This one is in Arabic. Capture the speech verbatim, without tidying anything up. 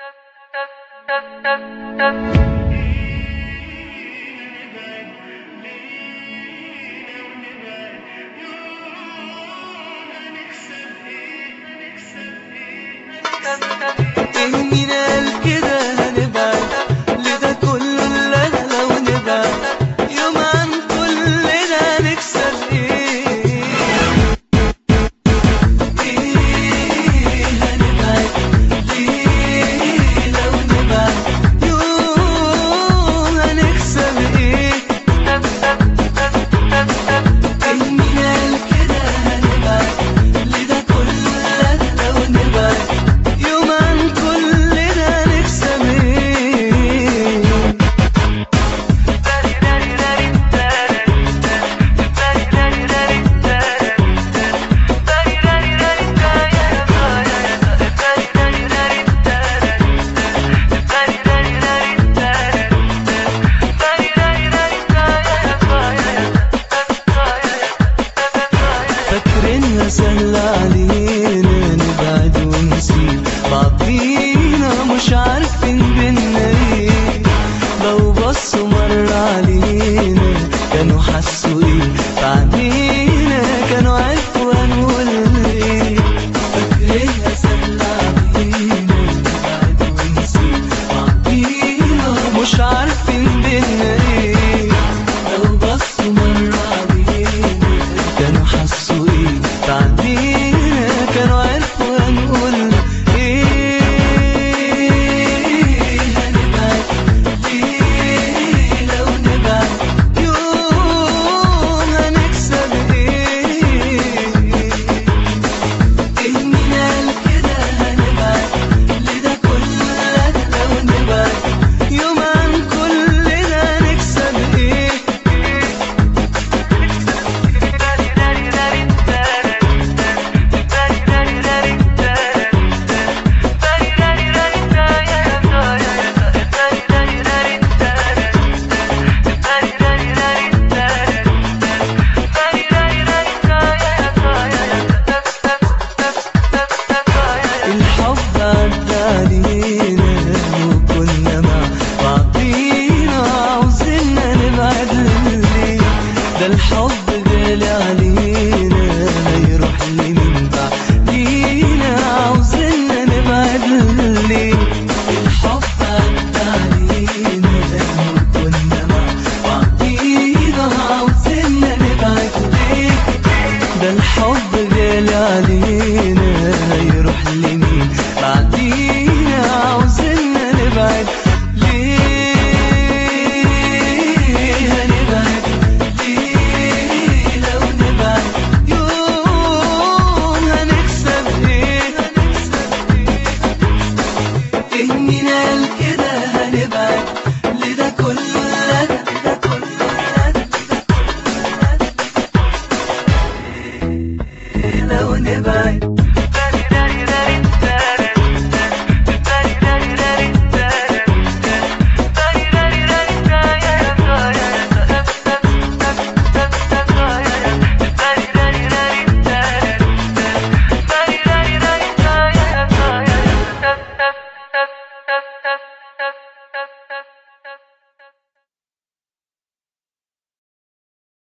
مين قال كده هنبعد لده كله؟ لا لو نبعد يوم عن كل ده نكسب ايه؟ ايه هنبعد ليه لو نبعد يوم هنكسب ايه؟ مين قال كده هنبعد لده كله؟ لا لو نبعد يوم عن كل ده نكسب ايه؟ فاكرينها سهلة علينا نبعد ونسيب بعضينا، مش عارفين بينا ايه. لو بصوا مرة علينا كانوا حسوا ايه، بعدينا كانوا عرفوا هنقول ايه. فاكرينها سهلة علينا نبعد ونسيب بعضينا، مش عارفين بينا ايه. لو بصوا مرة علينا كانوا حسوا ايه، بعدينا كانوا عرفوا هنقول ايه. هنبعد ليه لو نبعد يوم هنكسب ايه؟ ايه مين قال كده هنبعد لده كله؟ لا لو نبعد يوم عن كل ده نكسب ايه؟ الحب عدى علينا وكنا مع بعضينا، عاوزيننا نبعد ليه؟ ده الحب غالي علينا هيروح لمين بعدينا، عاوزيننا نبعد ليه؟ الحب عدى علينا وكنا مع بعضينا، عاوزيننا نبعد ليه؟ ده الحب غالي علينا هيروح لمين بعدينا، عاوزيننا نبعد ليه؟ هنبعد ليه لو نبعد يوم هنكسب ايه؟ ايه مين قال كده هنبعد لده كله؟ لا ده كله لا ده كله لو نبعد